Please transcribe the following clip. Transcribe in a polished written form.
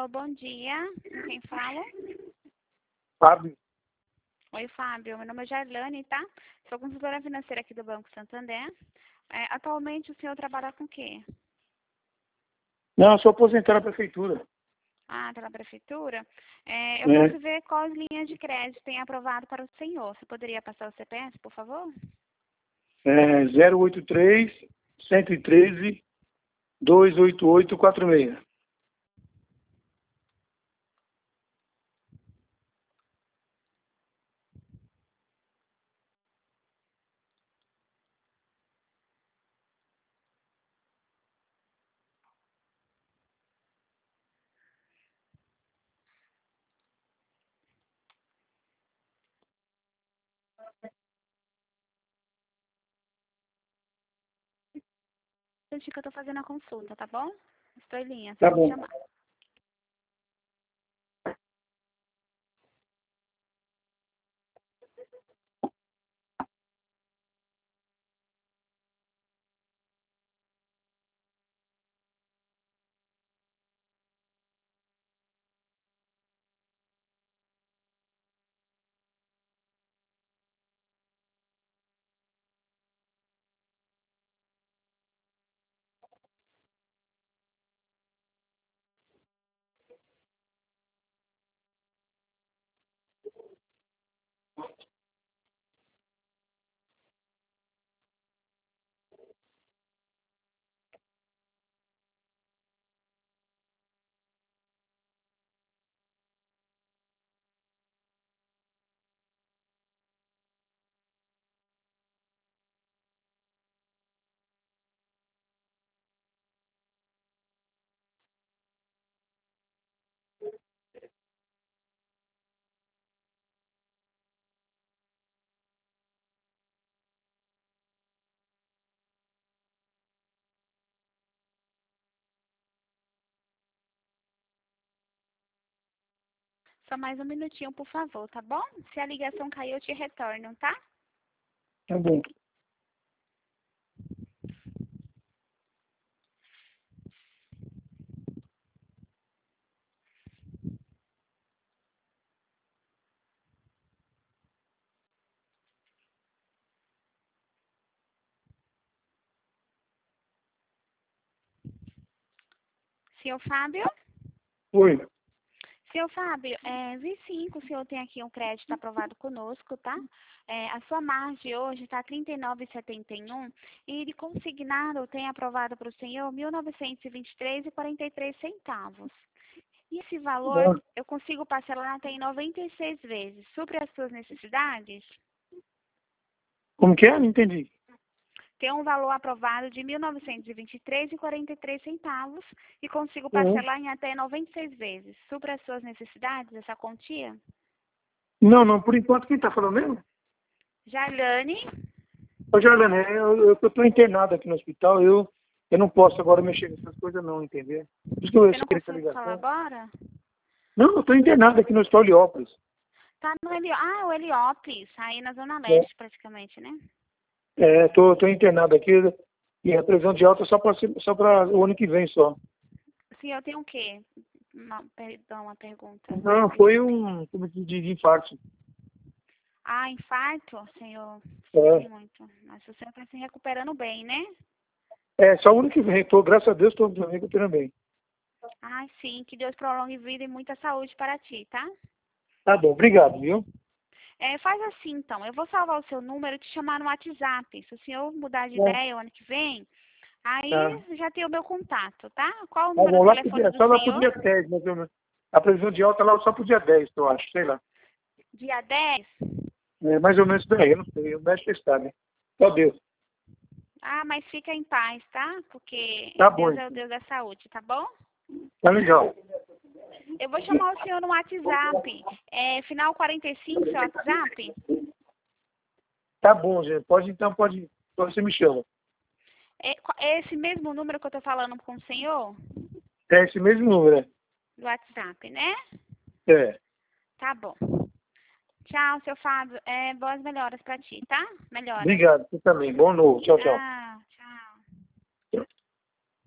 bom dia. Com quem fala? Fábio. Oi, Fábio. Meu nome é Jarlane, tá? Sou consultora financeira aqui do Banco Santander. Atualmente o senhor trabalha com o quê? Não, eu sou aposentado da prefeitura. Ah, tá na prefeitura? Eu posso ver quais linhas de crédito tem aprovado para o senhor. Você poderia passar o CPF, por favor? 083 113 28846. Deixa que eu tô fazendo a consulta, tá bom? Estou em linha, Tá só me bom. chamar. Só mais um minutinho, por favor, tá bom? Se a ligação cair, eu te retorno, tá? Tá bom. Senhor Fábio? Oi. Senhor Fábio, vi sim que o senhor tem aqui um crédito aprovado conosco, tá? A sua margem hoje está R$ 39,71 e de consignado tem aprovado para o senhor R$ 1.923,43. E esse valor eu consigo parcelar até em 96 vezes. Supre as suas necessidades? Como que é? Não entendi. Tem um valor aprovado de R$ 1.923,43 e consigo parcelar em até 96 vezes. Supre as suas necessidades, essa quantia? Não, não, por enquanto quem tá falando mesmo? Jarlane? Ô, Jarlene, eu tô internado aqui no hospital, eu não posso agora mexer nessas coisas não, entendeu? Por isso que eu Você não esqueci essa consegue falar ligação. agora? Não, eu tô internado aqui no hospital Heliópolis. Tá no o Heliópolis, aí na Zona Leste praticamente, né? Tô internado aqui e a previsão de alta só para o ano que vem só. O senhor tem o quê? Perdão, uma pergunta. Não, foi um de infarto. Ah, infarto, senhor? É. Sinto muito. Mas o senhor está se recuperando bem, né? Só o ano que vem. Graças a Deus, estou me recuperando bem. Ah, sim. Que Deus prolongue vida e muita saúde para ti, tá? Tá bom, obrigado, viu? Faz assim, então. Eu vou salvar o seu número e te chamar no WhatsApp. Se o senhor mudar de ideia o ano que vem, aí Tá. já tem o meu contato, tá? Qual o Tá número bom, do telefone do só lá pro senhor? dia 10, mais ou menos. A previsão de alta lá só pro dia 10, eu acho, sei lá. Dia 10? Mais ou menos daí, eu não sei. O médico está, né? Só Deus. Ah, mas fica em paz, tá? Porque Tá Deus bom. é o Deus da saúde, tá bom? Tá legal. Eu vou chamar o senhor no WhatsApp. Final 45, seu WhatsApp? Tá bom, gente. Pode. Você me chama. É esse mesmo número que eu tô falando com o senhor? É esse mesmo número, Do WhatsApp, né? É. Tá bom. Tchau, seu Fábio. Boas melhoras pra ti, tá? Melhoras. Obrigado, você também. Bom novo. Tchau, tchau. Tchau, tchau.